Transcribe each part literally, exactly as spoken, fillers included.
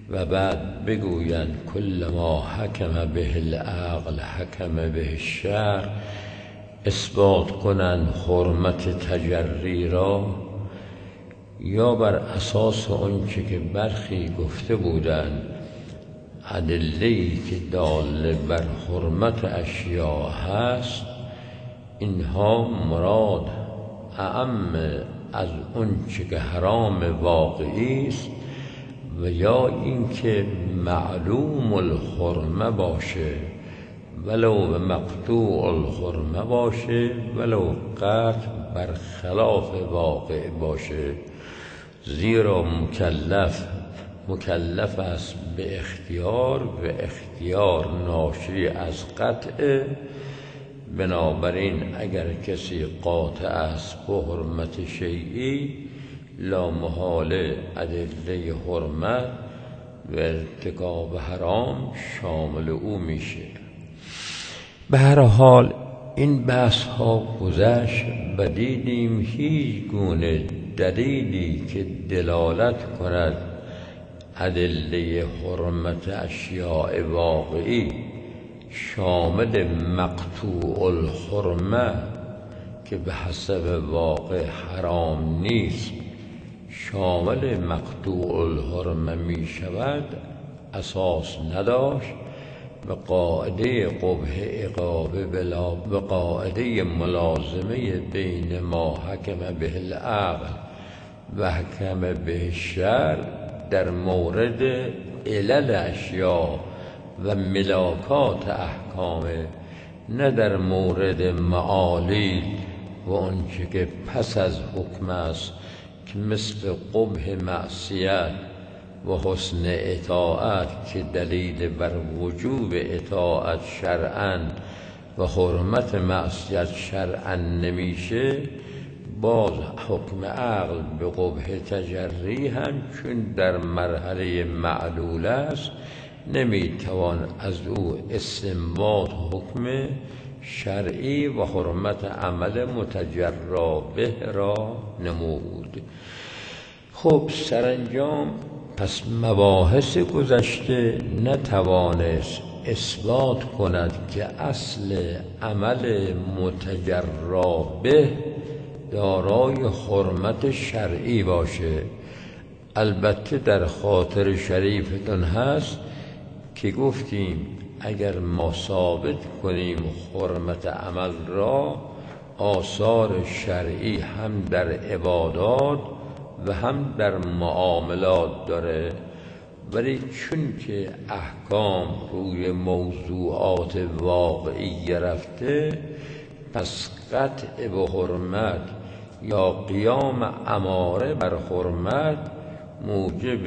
و بعد بگویند کل ما حکم به العقل حکم به الشرع، اثبات کنند حرمت تجری را، یا بر اساس آنچه که برخی گفته بودند ادله‌ای که دال بر حرمت اشیاء هست، اینها مراد اعم از آنچه که حرام واقعی است، و یا اینکه معلوم الحرمه باشه ولو مقطوع الحرمه باشه، ولو قطع برخلاف واقع باشه. زیرا مکلف مکلف است به اختیار و اختیار ناشی از قطع. بنابراین اگر کسی قاطع است به حرمت شیئی، لا محاله ادله حرمت و ارتکاب حرام شامل او میشه. به هر حال این بحث ها گذشت و دیدیم هیچ گونه دلیلی که دلالت کند ادله حرمت اشیاء واقعی شامل مقطوع الحرمه که به حسب واقع حرام نیست شامل مقطوع الحرمه می شود اساس نداشت، و قاعده قبح عقابه بلا و قاعده ملازمه بین ما حکم به العقل و حکم به الشرع در مورد علل اشیاء و ملاکات احکام، نه در مورد معالی و آنچه که پس از حکم است که مثل قبح معصیت و حسن اطاعت که دلیل بر وجوب اطاعت شرعاً و حرمت معصیت شرعاً نمیشه. باز حکم عقل به قبح تجری هم چون در مرحله معلول است نمیتوان از او استنباط حکم شرعی و حرمت عمل متجری به را نمود. خب سرانجام پس مباحث گذشته نتوانست اثبات کند که اصل عمل متجری به دارای حرمت شرعی باشه. البته در خاطر شریفتون هست که گفتیم اگر ما ثابت کنیم حرمت عمل را، آثار شرعی هم در عبادات و هم در معاملات داره، ولی چون که احکام روی موضوعات واقعی رفته، پس قطع به حرمت یا قیام اماره بر حرمت موجب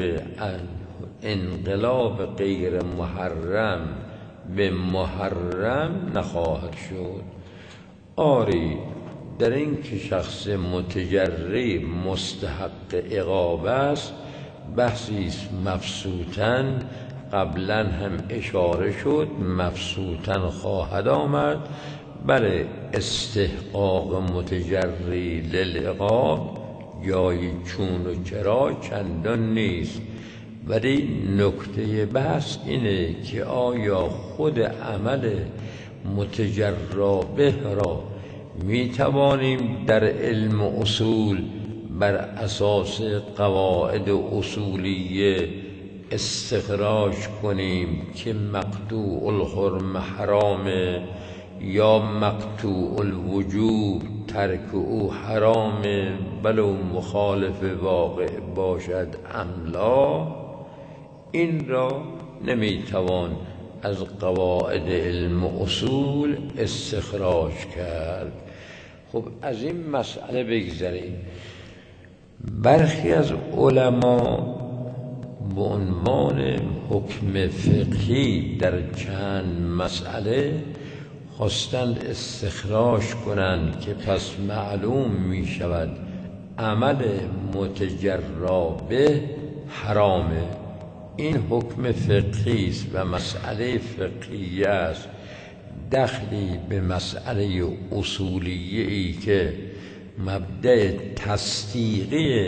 انقلاب غیر محرم به محرم نخواهد شد. آری در این که شخص متجری مستحق عقاب است بحثی است مبسوطاً، قبلا هم اشاره شد، مبسوطاً خواهد آمد. بله استحقاق متجری للعقاب جای چون و چرا چندان نیست، ولی نکته بحث اینه که آیا خود عمل متجری به را می توانیم در علم اصول بر اساس قواعد اصولیه استخراج کنیم که مقطوع الحرم حرامه یا مقطوع الوجوب ترک او حرامه ولو مخالف واقع باشد ام لا؟ این را نمیتوان از قواعد علم اصول استخراج کرد. خب از این مسئله بگذریم. برخی از علما به عنوان حکم فقهی در چند مسئله خواستند استخراج کنند که پس معلوم می شود عمل متجری به حرامه. این حکم فقهی است و مسئله فقهی است، دخلی به مسئله اصولیه ای که مبدأ تصدیقی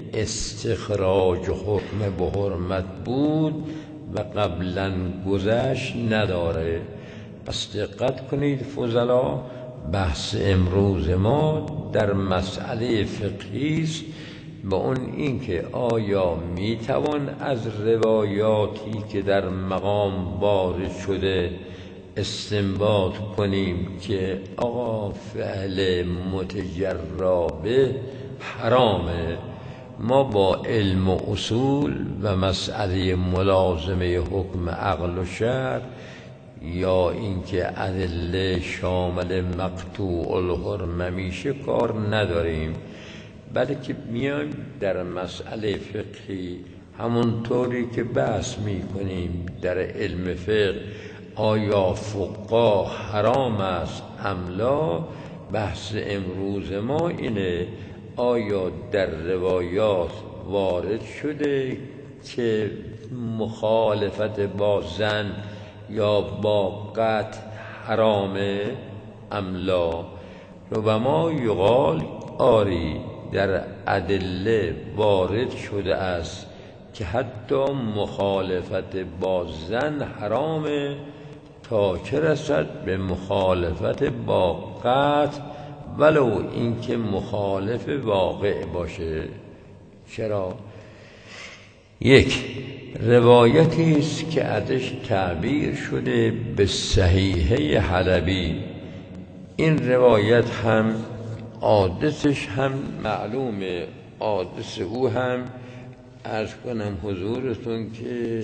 استخراج حکم به حرمت بود و قبلا گذشت نداره. پس دقت کنید فضلا، بحث امروز ما در مسئله فقهی است، به اون اینکه آیا میتوان از روایاتی که در مقام وارد شده استنباط کنیم که آقا فعل متجربه حرامه. ما با علم و اصول و مسئله ملازمه حکم عقل و شرع یا اینکه ادله شامل مقطوع الحرمه میشه کار نداریم، بلکه میایم در مسئله فقهی همونطوری که بحث میکنیم در علم فقه آیا فقها حرام است ام لا. بحث امروز ما اینه آیا در روایات وارد شده که مخالفت با زن یا با قتل حرامه ام لا. ربما یقال آری در ادله وارد شده است که حتی مخالفت با زن حرامه تا چه رسد به مخالفت با قتل، ولو اینکه مخالف واقع باشه. چرا؟ یک، روایتی است که ازش تعبیر شده به صحیحه حلبی. این روایت هم حادثش هم معلومه، حادث او هم عرض کنم حضورتون که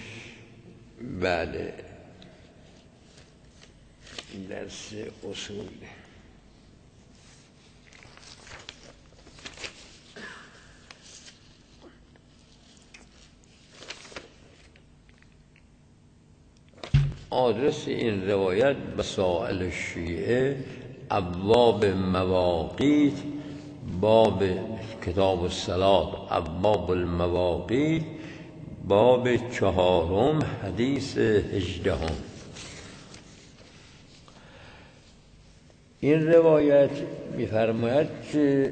بله درس اصول آدرس این روایت مسائل شیعه، ابواب مواقیت، باب کتاب الصلاة، ابواب المواقیت، باب چهارم، حدیث هجدهم. این روایت می‌فرماید که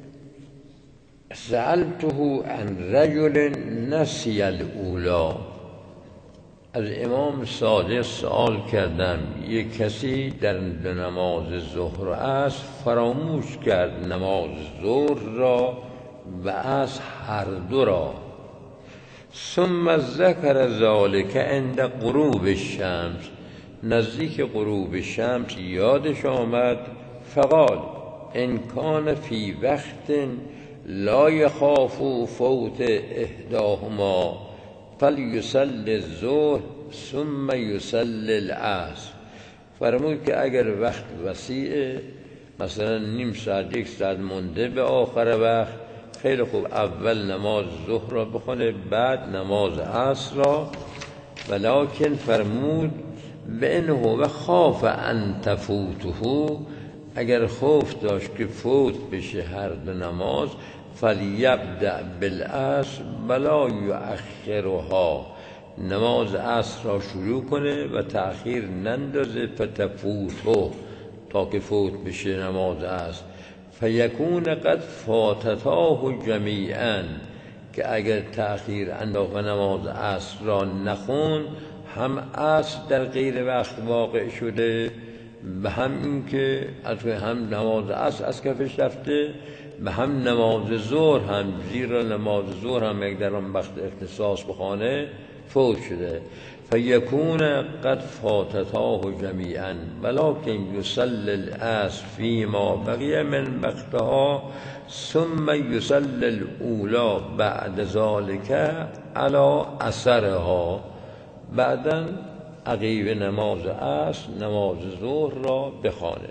سألته عن رجل نسی الاولی، از امام صادق سوال کردم یک کسی در نماز ظهر و عصر فراموش کرد نماز ظهر را و عصر هر دو را. ثم ذکر ذلک عند غروب الشمس، نزدیک غروب شمس یادش آمد. فقال ان کان فی وقت لا یخاف فوت احداهما فلیصلی الظهر ثم یصلی العصر. فرمود که اگر وقت وسیعه، مثلا نیم ساعت یک ساعت مونده به آخر وقت، خیلی خوب اول نماز ظهر را بخونه بعد نماز عصر را. ولکن فرمود بانه و خاف ان تفوته، اگر خوف داشت که فوت بشه هر دو نماز، فلیبدأ بالعصر ولا یؤخرها، نماز عصر را شروع کنه و تأخیر نندازه فتفوته، تا که فوت بشه نماز عصر. فیکون قد فاتتاه جمیعا، که اگر تأخیر انداخت و نماز عصر را نخون، هم عصر در غیر وقت واقع شده و هم این که هم نماز عصر از کفش رفته و هم نماز ظهر هم، زیرا نماز ظهر هم یک در آن وقت اختصاص بخانه فوت شده. فیکون قد فاتتاه جمیعا ولکن یصلی العصر فیما بقی من وقتها ثم یصلی الاولی بعد ذلك علی اثرها. بعدا عقیب نماز عصر نماز ظهر را بخوانه.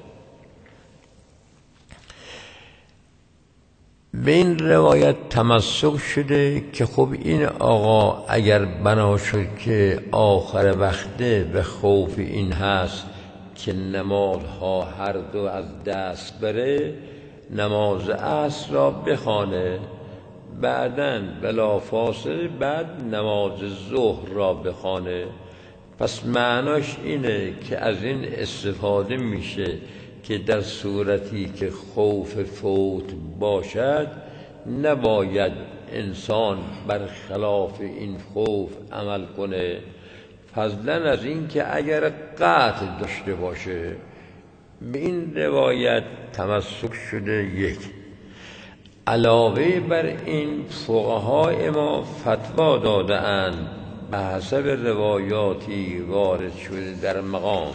به این روایت تمسک شده که خب این آقا اگر بنا شد که آخر وقته به خوف این هست که نمازها هر دو از دست بره، نماز عصر را بخوانه، بعداً بلا فاصله بعد نماز ظهر را بخوانه. پس معناش اینه که از این استفاده میشه که در صورتی که خوف فوت باشد نباید انسان برخلاف این خوف عمل کنه، فضلا از این که اگر قطع داشته باشه. به این روایت تمسک شده. یک، علاوه بر این فقهای ما فتوا داده اند به حسب روایاتی وارد شده در مقام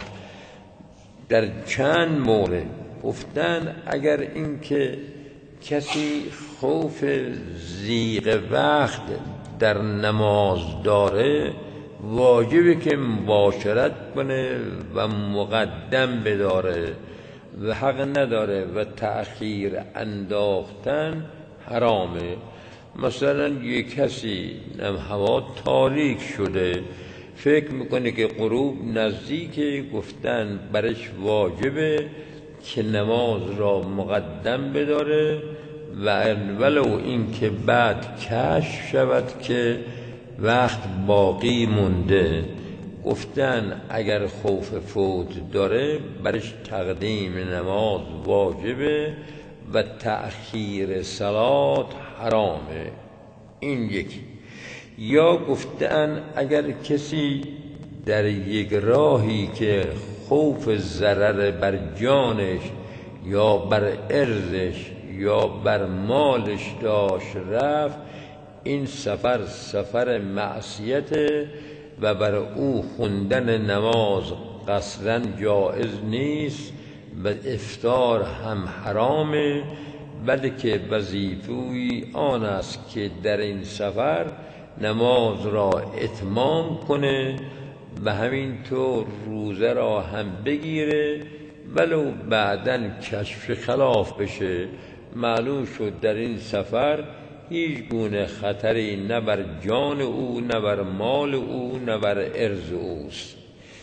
در چند مورد گفتن اگر اینکه کسی خوف ضیق وقت در نماز داره واجبه که مباشرت کنه و مقدم بداره و حق نداره و تأخیر انداختن حرامه. مثلا یک کسی هوا تاریک شده فکر میکنه که غروب نزدیکه، گفتن برش واجبه که نماز را مقدم بداره و ولو این که بعد کشف شود که وقت باقی مونده، گفتن اگر خوف فوت داره برش تقدیم نماز واجبه و تأخیر صلات حرامه. این یکی. یا گفتن اگر کسی در یک راهی که خوف ضرر بر جانش یا بر عرضش یا بر مالش داشت رفت، این سفر سفر معصیته و بر او خوندن نماز قصداً جائز نیست و افطار هم حرامه، بلکه وظیفه‌ای آن است که در این سفر نماز را اتمام کنه و همینطور روزه را هم بگیره ولو بعداً کشف خلاف بشه. معلوم شد در این سفر هیچ گونه خطری نه بر جان او نه بر مال او نه بر عرض اوست.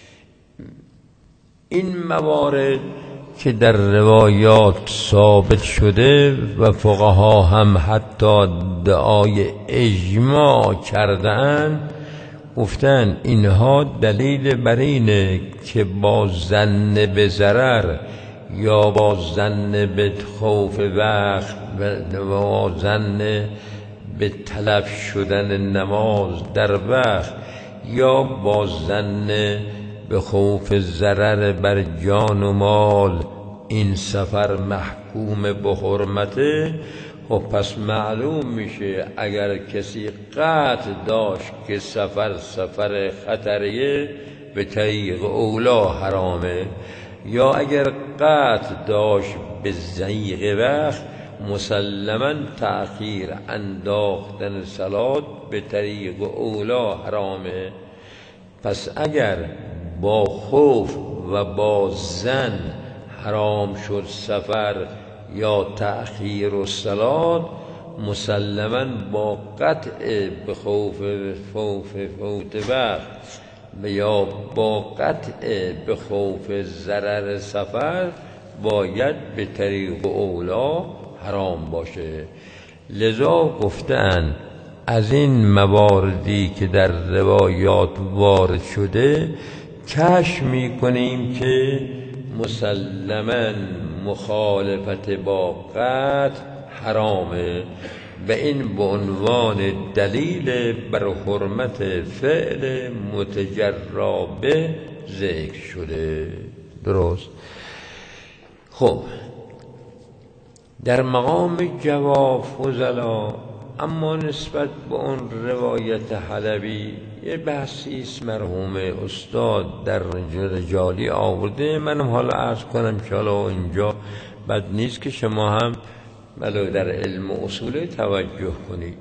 این موارد که در روایات ثابت شده و فقها هم حتی دعای اجماع کردند، گفتن اینها دلیل بر اینه که با ظن به ضرر یا با ظن به خوف وقت و با ظن به تلف شدن نماز در وقت یا با ظن به خوف ضرر بر جان و مال این سفر محکوم به حرمته. خب پس معلوم میشه اگر کسی قطع داشت که سفر سفر خطریه به طریق اولا حرامه، یا اگر قطع داشت به ضیق وقت مسلما تأخیر انداختن صلات به طریق اولا حرامه. پس اگر با خوف و با ظن حرام شد سفر یا تأخیر الصلات، مسلما با قطع به خوف خوف فوت وقت و یا با قطع به خوف ضرر سفر باید به طریق اولا حرام باشه. لذا گفتن از این مواردی که در روایات وارد شده کشف می کنیم که مسلماً مخالفت با قطع حرامه و این به عنوان دلیل بر حرمت فعل متجرا به ذکر شده. درست؟ خب در مقام جواب فضلا اما نسبت به اون روایت حلبی یه بحثی است مرحوم استاد در رجالی آورده. منم حالا عرض کنم که حالا اینجا بد نیست که شما هم ولو در علم و اصول توجه کنید.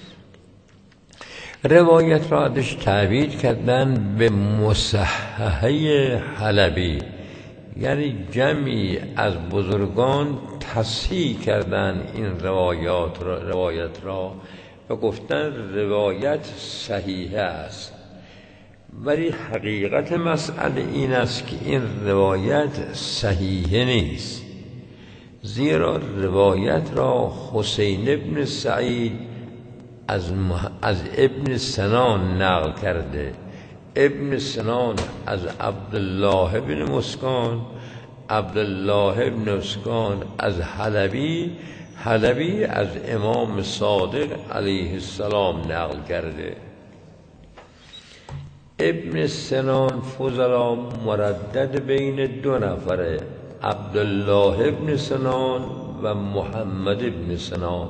روایت را ازش تعبیر کردن به مصححه حلبی، یعنی جمعی از بزرگان تصحیح کردن این روایات را روایت را و گفتن روایت صحیح است. ولی حقیقت مسئله این است که این روایت صحیح نیست، زیرا روایت را حسین ابن سعید از, مح... از ابن سنان نقل کرده. ابن سنان از عبدالله بن مسکان، عبدالله بن مسکان از حلبی، حلبی از امام صادق علیه السلام نقل کرده. ابن سنان فضلا مردد بین دو نفره، عبدالله ابن سنان و محمد ابن سنان.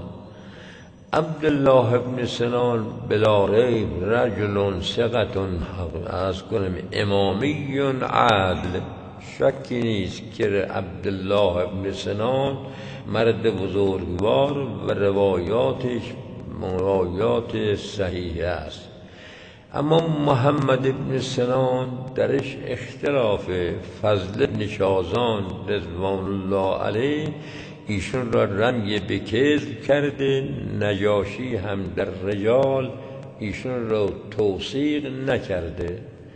عبدالله ابن سنان بلا ریب رجل ثقة، از کنم امامی عدل، شکی نیست که عبدالله ابن سنان مرد بزرگوار و روایاتش روایات صحیح است. اما محمد ابن سنان درش اختلاف. فضل ابن شازان رضوان الله علیه ایشون را رمی به کذب کرده، نجاشی هم در رجال ایشون را توثیق نکرده.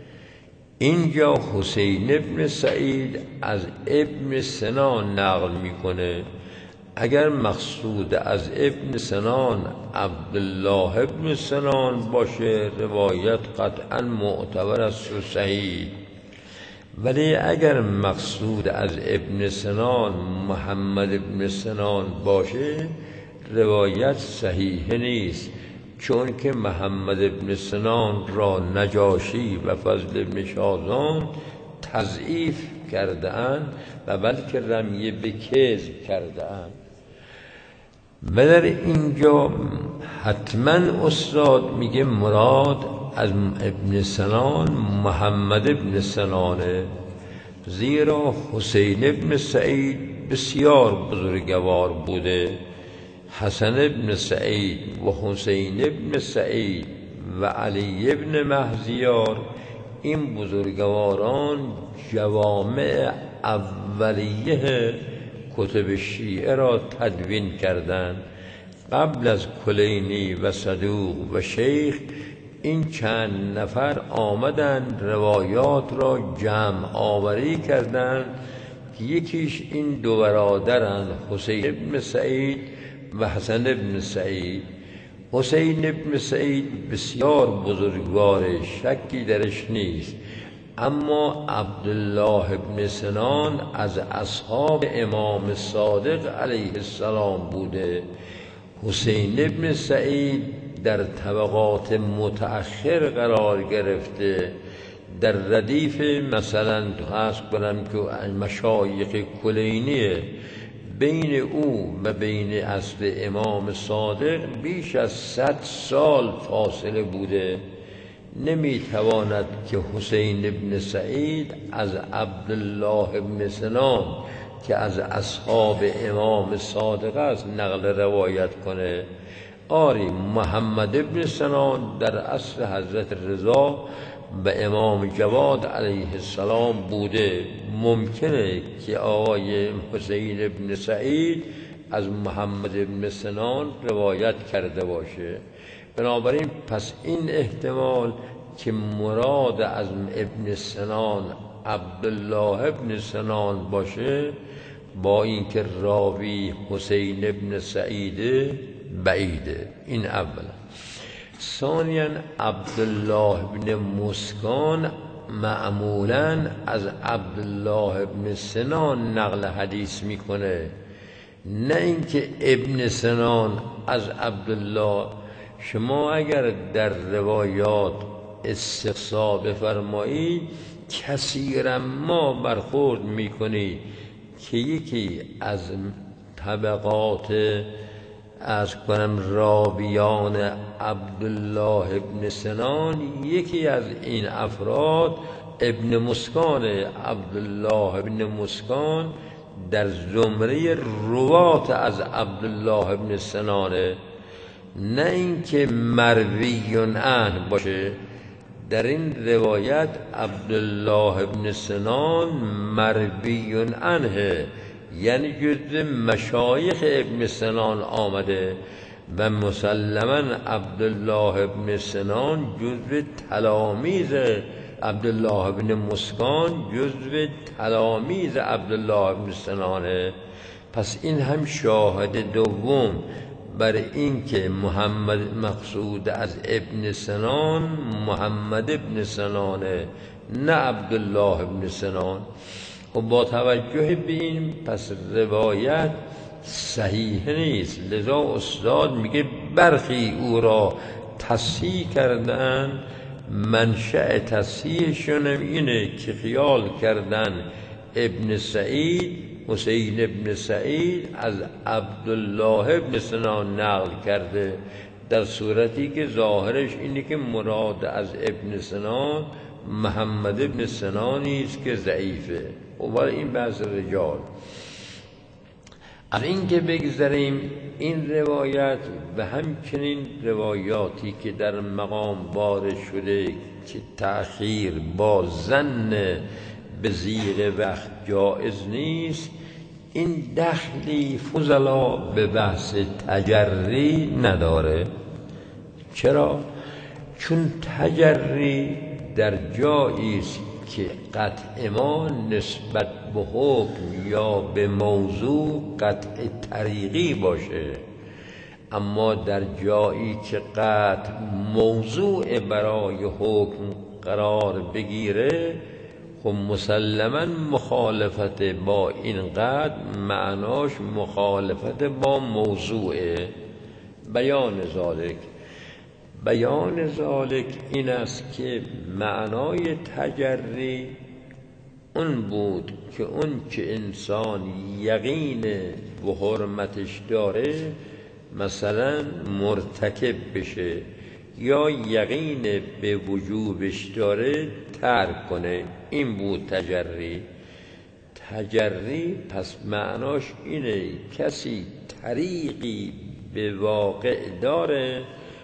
اینجا حسین ابن سعید از ابن سنان نقل میکنه. اگر مقصود از ابن سنان عبدالله ابن سنان باشه روایت قطعا معتبر است و صحیح، ولی اگر مقصود از ابن سنان محمد ابن سنان باشه روایت صحیح نیست، چون که محمد ابن سنان را نجاشی و فضل ابن شازان تضعیف کرده اند و بلکه رمی به کذب کرده اند. و در اینجا حتما استاد میگه مراد از ابن سنان محمد ابن سنانه، زیرا حسین ابن سعید بسیار بزرگوار بوده. حسن ابن سعید و حسین ابن سعید و علی ابن مهزیار، این بزرگواران جوامع اولیه کتب شیعه را تدوین کردند. قبل از کلینی و صدوق و شیخ این چند نفر آمدند روایات را جمع آوری کردند که یکیش این دو برادرند، حسین ابن سعید و حسن ابن سعید. حسین ابن سعید بسیار بزرگواره، شکی درش نیست، اما عبدالله ابن سنان از اصحاب امام صادق علیه السلام بوده. حسین ابن سعید در طبقات متأخر قرار گرفته، در ردیف مثلا هست کنم که مشایخ کلینیه. بین او و بین اصل امام صادق بیش از صد سال فاصله بوده. نمیتواند که حسین ابن سعید از عبدالله ابن سنان که از اصحاب امام صادق است نقل روایت کنه. آری محمد ابن سنان در اصل حضرت رضا و امام جواد علیه السلام بوده. ممکنه که آقای حسین ابن سعید از محمد ابن سنان روایت کرده باشه. بنابراین پس این احتمال که مراد از ابن سنان عبدالله ابن سنان باشه، با اینکه راوی حسین ابن سعید بعیده. این اولا. ثانیا عبدالله ابن مسکان معمولا از عبدالله ابن سنان نقل حدیث میکنه، نه اینکه ابن سنان از عبدالله. شما اگر در روایات استقصا بفرمایید کثیرا ما برخورد میکنید که یکی از طبقات از کنم راویان عبدالله ابن سنان، یکی از این افراد ابن مسکان، عبدالله ابن مسکان در زمره روات از عبدالله ابن سنانه، نه اینکه مروی عنه باشه. در این روایت عبدالله ابن سنان مروی عنه، یعنی جزء مشایخ ابن سنان آمده و مسلما عبدالله ابن سنان جزء تلامیذ عبدالله ابن مسکان، جزء تلامیذ عبدالله ابن سنانه. پس این هم شاهد دوم بر این که محمد مقصود از ابن سنان محمد ابن سنانه، نه عبدالله ابن سنان. و با توجه به این پس روایت صحیح نیست. لذا استاد میگه برخی او را تصحیح کردن، منشأ تصحیحشون اینه که خیال کردن ابن سعید، حسین ابن سعید از عبدالله ابن سنان نقل کرده، در صورتی که ظاهرش اینه که مراد از ابن سنان محمد ابن سنانی است که ضعیفه. و این بحث رجال. از این که بگذاریم، این روایت و همچنین روایاتی که در مقام وارد شده که تأخیر با ظن به زیر وقت جایز نیست، این دخلی فضلا به بحث تجری نداره. چرا؟ چون تجری در جایی است که قطع ما نسبت به حکم یا به موضوع قطع طریقی باشه، اما در جایی که قطع موضوع برای حکم قرار بگیره، خب مسلما مخالفت با این قطع معناش مخالفت با موضوعه. بیان ذالک بیان ذالک این است که معنای تجری اون بود که اون که انسان یقین و حرمتش داره مثلا مرتکب بشه، یا یقین به وجوبش داره ترک کنه. این بود تجری. تجری پس معناش اینه کسی طریقی به واقع داره،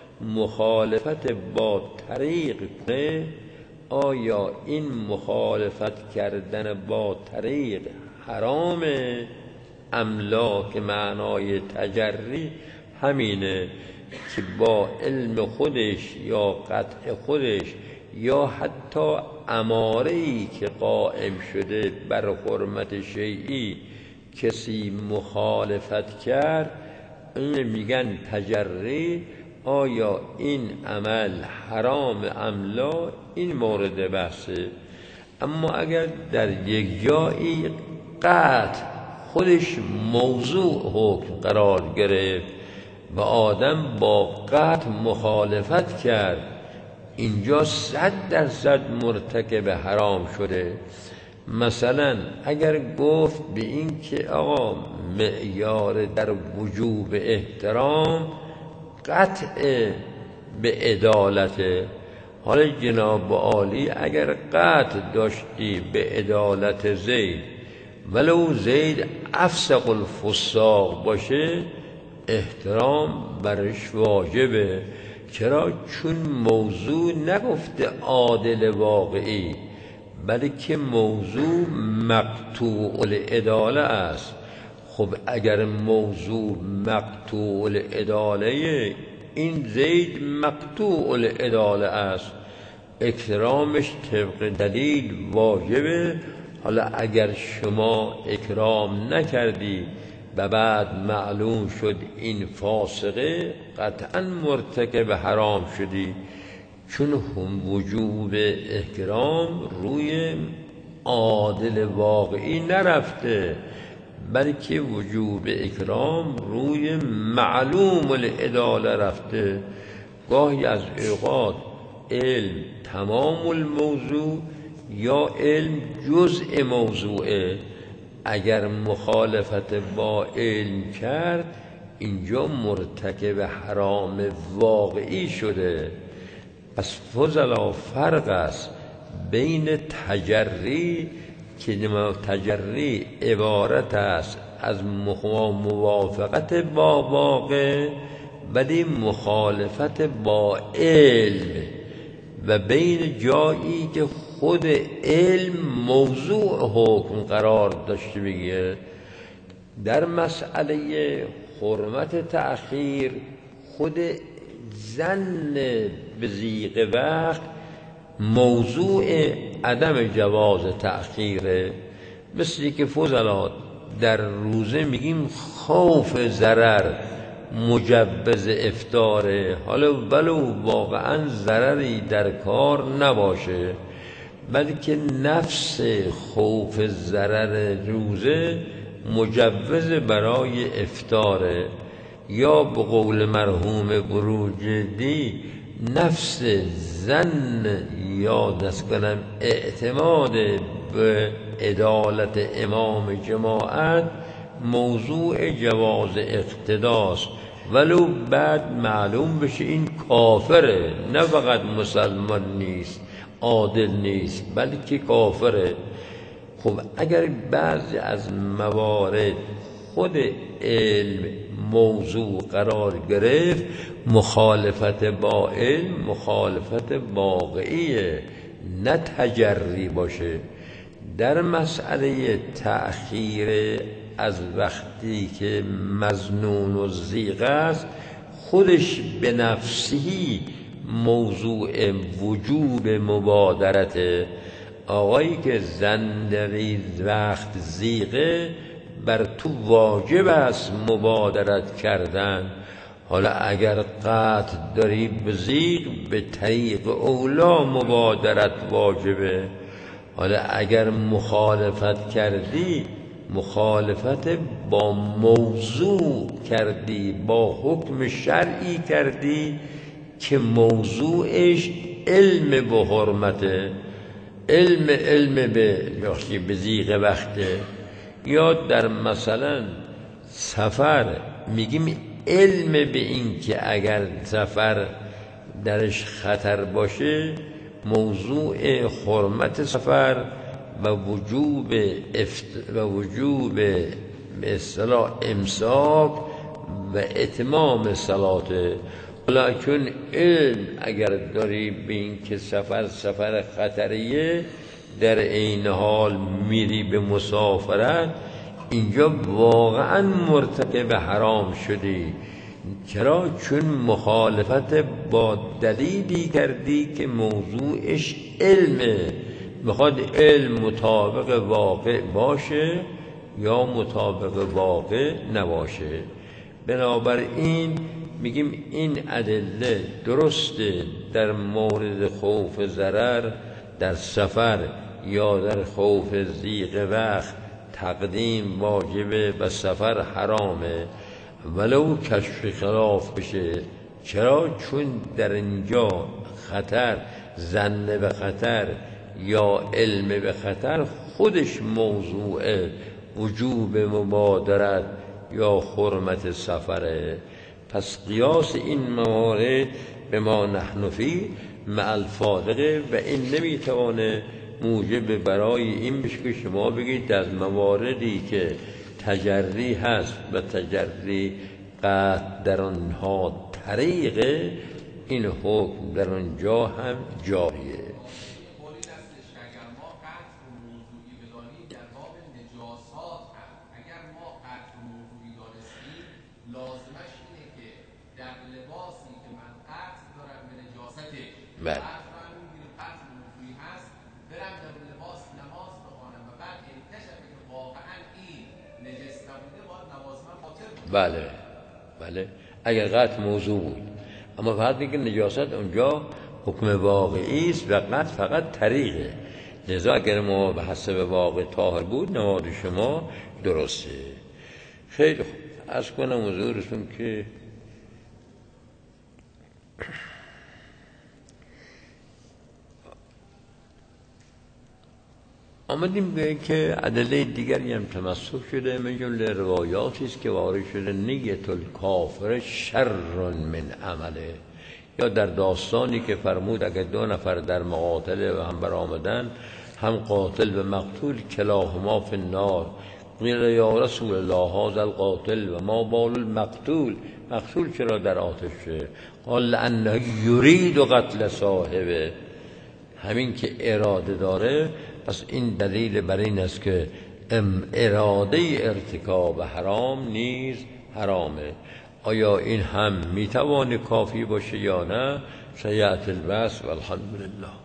مخالفت با طریق کنه، آیا این مخالفت کردن با طریق حرامه املا؟ که معنای تجری همینه که با علم خودش یا قطع خودش یا حتی اماره‌ای که قائم شده بر حرمت شیئی کسی مخالفت کرد، این میگن تجری. آیا این عمل حرام ام لا؟ این مورد بحثه. اما اگر در یک جایی قطع خودش موضوع حکم قرار گرفت و آدم با قطع مخالفت کرد، اینجا صد درصد مرتکب حرام شده. مثلا اگر گفت به این که آقا معیار در وجوب احترام قطع به عدالته، حالا جناب عالی اگر قطع داشتی به عدالت زید، ولو زید افسق الفساق باشه، احترام برش واجبه. چرا؟ چون موضوع نگفته عادل واقعی، بلکه موضوع مقطوع العداله است. خب اگر موضوع مقطوع العداله، این زید مقطوع العداله است، اکرامش طبق دلیل واجبه. حالا اگر شما اکرام نکردی و بعد معلوم شد این فاسقه، قطعا مرتکب حرام شدی، چون هم وجوب اکرام روی عادل واقعی نرفته، بلکه وجوب اکرام روی معلوم العداله رفته. گاهی از اوقات علم تمام الموضوع یا علم جزء موضوعه. اگر مخالفت با علم کرد، اینجا مرتکب حرام واقعی شده. پس فضلا فرق است بین تجری که تجری عبارت است از موافقت با واقع ولی مخالفت با علم، و بین جایی که خود علم موضوع حکم قرار داشته میگه. در مسئله حرمت تأخیر خود ظن به ضیق وقت موضوع عدم جواز تأخیره. مثلی که فضلات در روزه میگیم خوف ضرر مجوز افطاره، حالا ولو واقعا ضرری در کار نباشه، بلکه نفس خوف ضرر روزه مجوز برای افطاره، یا به قول مرحوم بروجردی نفس زن یا دست کنم اعتماد به عدالت امام جماعت موضوع جواز اقتداست، ولو بعد معلوم بشه این کافره، نه فقط مسلمان نیست عادل نیست بلکه کافره. خب اگر بعضی از موارد خود علم موضوع قرار گرفت، مخالفت با علم مخالفت واقعیه نه تجری باشه. در مسئله تأخیر از وقتی که مظنون و زیغ است، خودش به نفسی موضوع وجوب مبادرته. آقایی که زن در وقت زیغه بر تو واجب است مبادرت کردن. حالا اگر قطع داری به زیغ، به طریق اولا مبادرت واجبه. حالا اگر مخالفت کردی، مخالفت با موضوع کردی، با حکم شرعی کردی که موضوعش علم به حرمته، علم علم به به زیغ وقته. یا در مثلا سفر میگیم علم به این که اگر سفر درش خطر باشه، موضوع حرمت سفر و وجوب افت و وجوب به اصطلاح امساک و اتمام صلاته. لکن علم اگر داری به این که سفر سفر خطریه، در این حال میری به مسافرت، اینجا واقعا مرتکب حرام شدی. چرا؟ چون مخالفت با دلیلی کردی که موضوعش علمه، میخواد علم مطابق واقع باشه یا مطابق واقع نباشه. بنابراین میگیم این ادله درسته در مورد خوف ضرر در سفر یا در خوف ضیق وقت تقدیم واجبه و سفر حرامه، ولو کشف خلاف بشه. چرا؟ چون در اینجا خطر، ظن به خطر یا علم به خطر خودش موضوع وجوب مبادرت یا حرمت سفره. پس قیاس این موارد به ما نحن فی مع الفارقه، و این نمیتوانه موجب برای این بشه که شما بگید از مواردی که تجری هست و تجری قطع در آنها طریقه، این حکم در آنجا هم جاریه. بله. بله بله اگر قطع موضوع بود، اما وقتی که نجاست اونجا حکم واقعی است و قطع فقط طریقه. لذا اگر ما به حسب واقع طاهر بود، نماز شما درسته. خیلی خوب، عرض کنم حضورتون که آمدیم به که ادله دیگری هم تمسک شده، من جمله روایاتی است که وارد شده نیت الکافر شر من عمله، یا در داستانی که فرمود اگر دو نفر در مقاتله و هم برآمدن، هم قاتل و مقتول کلاهما فی النار، قیل یا رسول الله هذا القاتل و ما بال المقتول، مقتول چرا در آتش شه؟ قال لانه یرید قتل صاحبه، همین که اراده داره. پس این دلیل بر این است که اراده ارتکاب حرام نیز حرامه. آیا این هم میتوانه کافی باشه یا نه؟ سیأتی البحث والحمدلله.